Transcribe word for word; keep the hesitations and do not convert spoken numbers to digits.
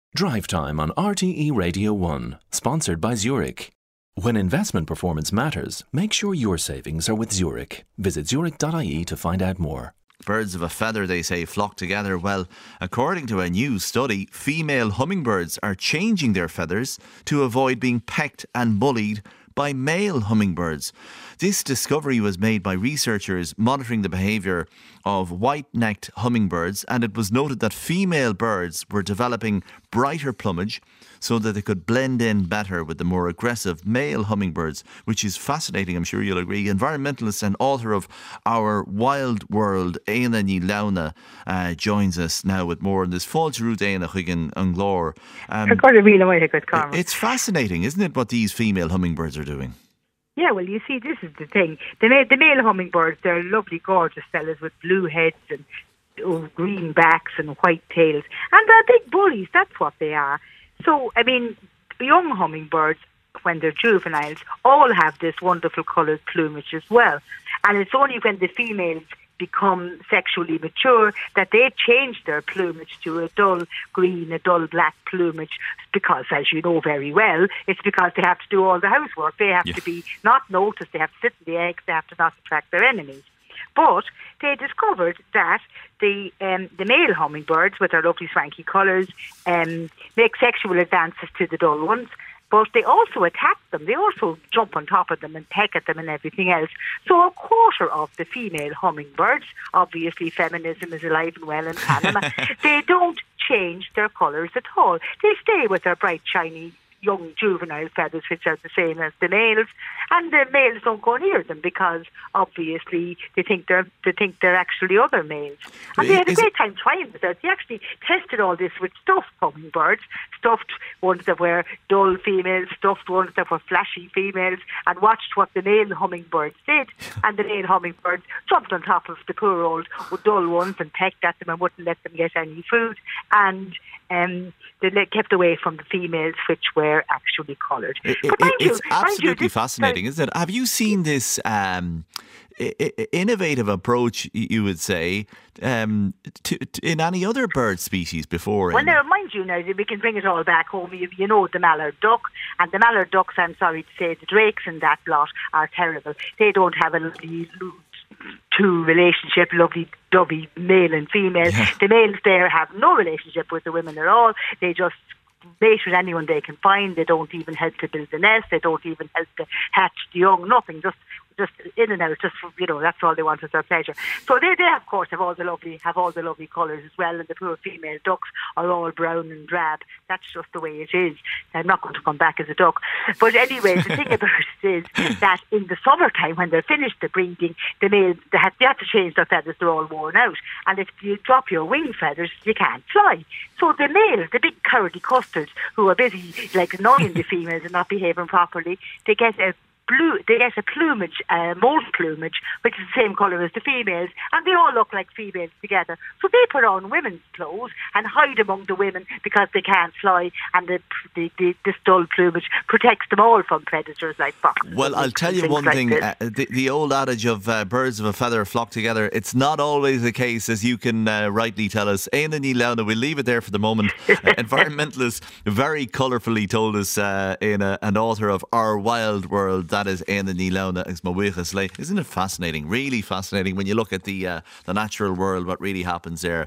Drive Time on R T E Radio one, sponsored by Zurich. When investment performance matters, make sure your savings are with Zurich. Visit zurich dot I E to find out more. Birds of a feather, they say, flock together. Well, according to a new study, female hummingbirds are changing their feathers to avoid being pecked and bullied by male hummingbirds. This discovery was made by researchers monitoring the behaviour of white-necked hummingbirds, and it was noted that female birds were developing brighter plumage so that they could blend in better with the more aggressive male hummingbirds, which is fascinating, I'm sure you'll agree. Environmentalist and author of Our Wild World, Éanna Ní Lamhna, uh, joins us now with more on this. Fáilte rút Éanna chuig an glór. Um, it's fascinating, isn't it, what these female hummingbirds are doing? Yeah, well, you see, this is the thing. The male, the male hummingbirds, they're lovely, gorgeous fellas with blue heads and oh, green backs and white tails. And they're big bullies, that's what they are. So, I mean, young hummingbirds, when they're juveniles, all have this wonderful coloured plumage as well. And it's only when the females become sexually mature that they change their plumage to a dull green, a dull black plumage, because, as you know very well, it's because they have to do all the housework. They have yeah. to be not noticed, they have to sit in the eggs, they have to not attract their enemies. But they discovered that the um, the male hummingbirds, with their lovely swanky colours, um, make sexual advances to the dull ones, but they also attack them. They also jump on top of them and peck at them and everything else. So a quarter of the female hummingbirds, obviously feminism is alive and well in Panama, they don't change their colours at all. They stay with their bright, shiny, young juvenile feathers, which are the same as the males, and the males don't go near them because obviously they think they're they think they're actually other males. And they had a great time trying this out. They actually tested all this with stuffed hummingbirds, stuffed ones that were dull females, stuffed ones that were flashy females, and watched what the male hummingbirds did. And the male hummingbirds jumped on top of the poor old dull ones and pecked at them and wouldn't let them get any food. And um, they kept away from the females, which were actually coloured. It, it, it's you, absolutely you, fascinating, isn't it? Have you seen this um, innovative approach, you would say, um, to, to, in any other bird species before? Well, now, mind you, now we can bring it all back home. You, you know the mallard duck, and the mallard ducks, I'm sorry to say, the drakes in that lot are terrible. They don't have a lovely two relationship, lovely dovey male and female. Yeah. The males there have no relationship with the women at all. They just mate with anyone they can find. They don't even help to build the nest. They don't even help to hatch the young. Nothing. Just just in and out. Just for, you know, that's all they want is their pleasure. So they, they of course have all the lovely have all the lovely colours as well. And the poor female ducks are all brown and drab. That's just the way it is. I'm not going to come back as a duck. But anyway, the thing about it is that in the summertime, when they're finished the breeding, the males they have, they have to change their feathers. They're all worn out. And if you drop your wing feathers, you can't fly. So the males, the big cowardly custards, who are busy like annoying the females and not behaving properly, they get a blue, they get a plumage, uh, molt plumage, which is the same colour as the females, and they all look like females together. So they put on women's clothes and hide among the women because they can't fly, and the the, the this dull plumage protects them all from predators like foxes. Well, I'll tell you one like thing, uh, the, the old adage of uh, birds of a feather flock together, it's not always the case, as you can uh, rightly tell us. Éanna Ní Lamhna, we'll leave it there for the moment. uh, environmentalist, very colourfully told us, uh, Éanna, an author of Our Wild World. That is Éanna Ní Lamhna. Isn't it fascinating? Really fascinating when you look at the uh, the natural world, what really happens there.